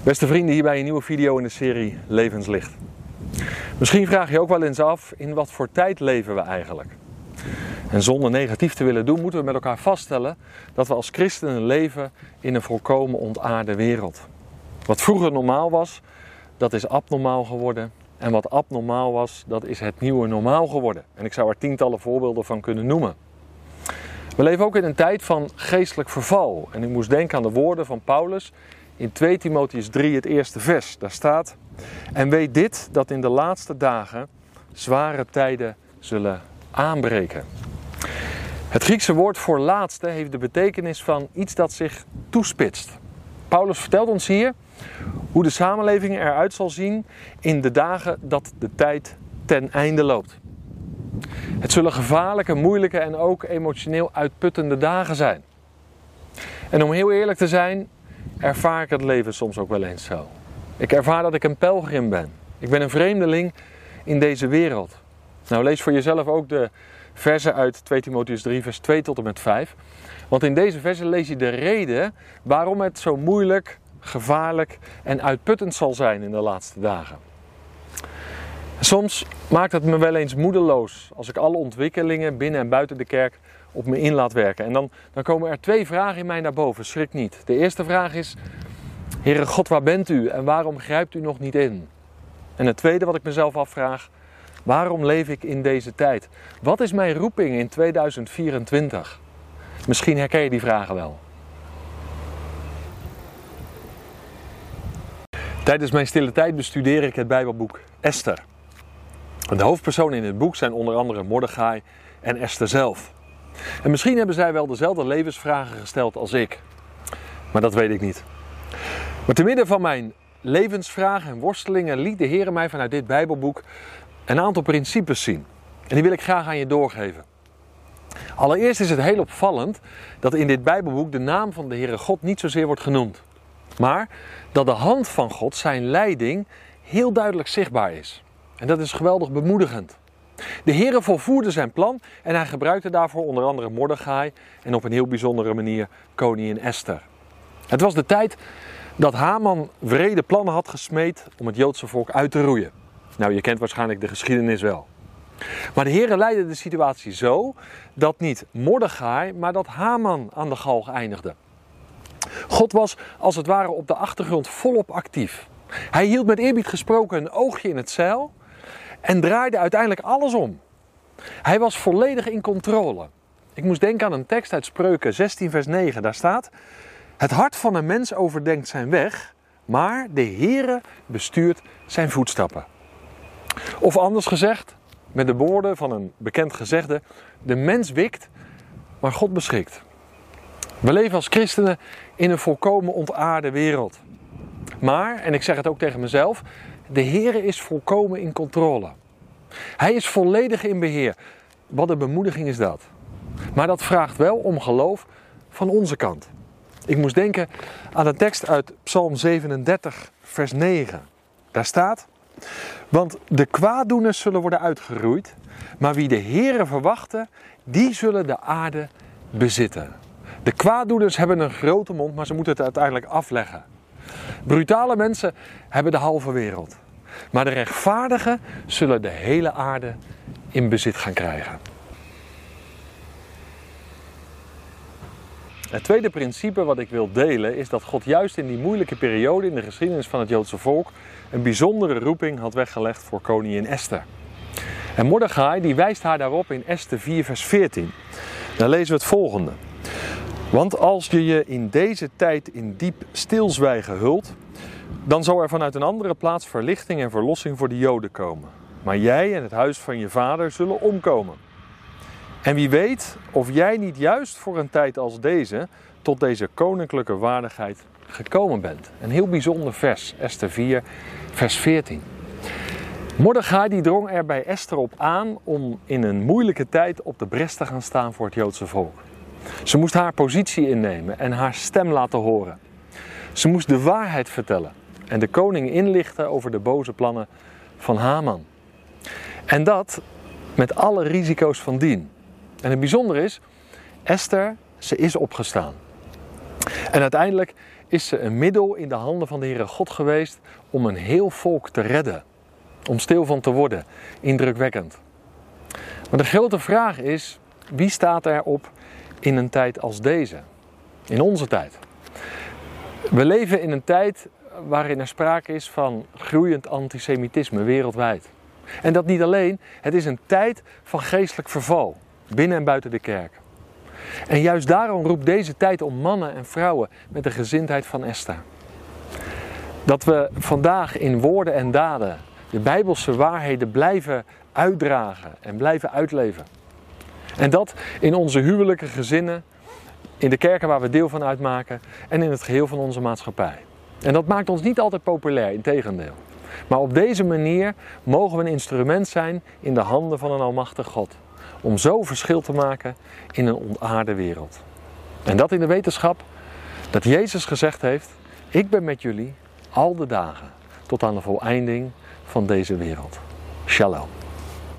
Beste vrienden, hier bij een nieuwe video in de serie Levenslicht. Misschien vraag je ook wel eens af, in wat voor tijd leven we eigenlijk? En zonder negatief te willen doen, moeten we met elkaar vaststellen dat we als christenen leven in een volkomen ontaarde wereld. Wat vroeger normaal was, dat is abnormaal geworden. En wat abnormaal was, dat is het nieuwe normaal geworden. En ik zou er tientallen voorbeelden van kunnen noemen. We leven ook in een tijd van geestelijk verval. En ik moest denken aan de woorden van Paulus in 2 Timotheüs 3, het eerste vers. Daar staat: en weet dit, dat in de laatste dagen zware tijden zullen aanbreken. Het Griekse woord voor laatste heeft de betekenis van iets dat zich toespitst. Paulus vertelt ons hier hoe de samenleving eruit zal zien in de dagen dat de tijd ten einde loopt. Het zullen gevaarlijke, moeilijke en ook emotioneel uitputtende dagen zijn. En om heel eerlijk te zijn, ervaar ik het leven soms ook wel eens zo. Ik ervaar dat ik een pelgrim ben. Ik ben een vreemdeling in deze wereld. Nou, lees voor jezelf ook de versen uit 2 Timotheüs 3, vers 2 tot en met 5. Want in deze versen lees je de reden waarom het zo moeilijk, gevaarlijk en uitputtend zal zijn in de laatste dagen. Soms maakt het me wel eens moedeloos als ik alle ontwikkelingen binnen en buiten de kerk op me in laat werken. En dan komen er 2 vragen in mij naar boven, schrik niet. De eerste vraag is: Heere God, waar bent u en waarom grijpt u nog niet in? En het tweede wat ik mezelf afvraag: waarom leef ik in deze tijd? Wat is mijn roeping in 2024? Misschien herken je die vragen wel. Tijdens mijn stille tijd bestudeer ik het Bijbelboek Esther. De hoofdpersonen in het boek zijn onder andere Mordechai en Esther zelf. En misschien hebben zij wel dezelfde levensvragen gesteld als ik. Maar dat weet ik niet. Maar te midden van mijn levensvragen en worstelingen liet de Heer mij vanuit dit Bijbelboek een aantal principes zien. En die wil ik graag aan je doorgeven. Allereerst is het heel opvallend dat in dit Bijbelboek de naam van de Heere God niet zozeer wordt genoemd. Maar dat de hand van God, zijn leiding, heel duidelijk zichtbaar is. En dat is geweldig bemoedigend. De Heere volvoerde zijn plan en hij gebruikte daarvoor onder andere Mordechai en op een heel bijzondere manier koningin Esther. Het was de tijd dat Haman wrede plannen had gesmeed om het Joodse volk uit te roeien. Nou, je kent waarschijnlijk de geschiedenis wel. Maar de Heere leidde de situatie zo dat niet Mordechai, maar dat Haman aan de galg eindigde. God was als het ware op de achtergrond volop actief. Hij hield met eerbied gesproken een oogje in het zeil en draaide uiteindelijk alles om. Hij was volledig in controle. Ik moest denken aan een tekst uit Spreuken 16 vers 9. Daar staat: het hart van een mens overdenkt zijn weg, maar de Heere bestuurt zijn voetstappen. Of anders gezegd, met de woorden van een bekend gezegde: de mens wikt, maar God beschikt. We leven als christenen in een volkomen ontaarde wereld. Maar, en ik zeg het ook tegen mezelf, de Heere is volkomen in controle. Hij is volledig in beheer. Wat een bemoediging is dat. Maar dat vraagt wel om geloof van onze kant. Ik moest denken aan de tekst uit Psalm 37, vers 9. Daar staat: want de kwaaddoeners zullen worden uitgeroeid, maar wie de Heere verwachten, die zullen de aarde bezitten. De kwaaddoeners hebben een grote mond, maar ze moeten het uiteindelijk afleggen. Brutale mensen hebben de halve wereld. Maar de rechtvaardigen zullen de hele aarde in bezit gaan krijgen. Het tweede principe wat ik wil delen is dat God juist in die moeilijke periode in de geschiedenis van het Joodse volk een bijzondere roeping had weggelegd voor koningin Esther. En Mordechai die wijst haar daarop in Esther 4 vers 14. Daar lezen we het volgende: want als je je in deze tijd in diep stilzwijgen hult, dan zal er vanuit een andere plaats verlichting en verlossing voor de Joden komen. Maar jij en het huis van je vader zullen omkomen. En wie weet of jij niet juist voor een tijd als deze tot deze koninklijke waardigheid gekomen bent. Een heel bijzonder vers, Esther 4, vers 14. Mordechai die drong er bij Esther op aan om in een moeilijke tijd op de bres te gaan staan voor het Joodse volk. Ze moest haar positie innemen en haar stem laten horen. Ze moest de waarheid vertellen en de koning inlichten over de boze plannen van Haman. En dat met alle risico's van dien. En het bijzondere is, Esther, ze is opgestaan. En uiteindelijk is ze een middel in de handen van de Heere God geweest om een heel volk te redden. Om stil van te worden. Indrukwekkend. Maar de grote vraag is, wie staat erop in een tijd als deze? In onze tijd. We leven in een tijd waarin er sprake is van groeiend antisemitisme wereldwijd. En dat niet alleen, het is een tijd van geestelijk verval, binnen en buiten de kerk. En juist daarom roept deze tijd om mannen en vrouwen met de gezindheid van Esther. Dat we vandaag in woorden en daden de Bijbelse waarheden blijven uitdragen en blijven uitleven. En dat in onze huwelijke gezinnen, in de kerken waar we deel van uitmaken en in het geheel van onze maatschappij. En dat maakt ons niet altijd populair, integendeel. Maar op deze manier mogen we een instrument zijn in de handen van een almachtig God. Om zo verschil te maken in een ontaarde wereld. En dat in de wetenschap dat Jezus gezegd heeft, ik ben met jullie al de dagen tot aan de voleinding van deze wereld. Shalom.